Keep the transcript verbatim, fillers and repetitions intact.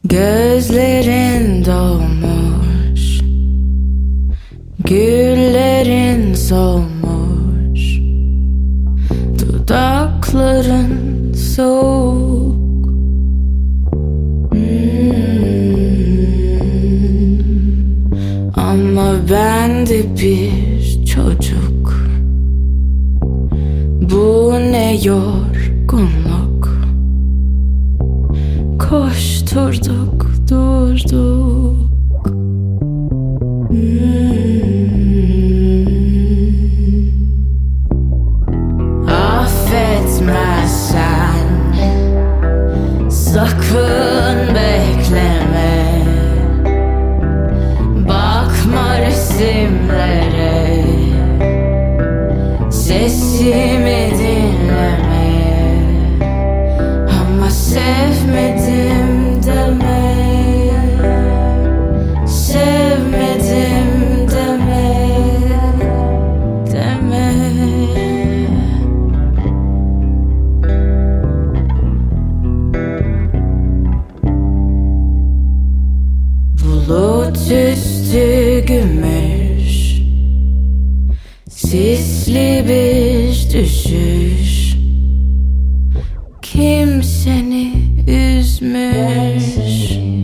Gözlerin dolmuş, güllerin solmuş, dudakların soğuk. hmm. Ama ben de bir çocuk, bu ne yorgunluk. Koşturduk, durduk. hmm. Affetmezsen sakın bekleme. Bakma resimlere, sesimi dinleme. Ama sevmedim deme, sevmedim deme, deme. Bulut üstü gümüş, sisli bir düşüş. Kim seni üzmüş?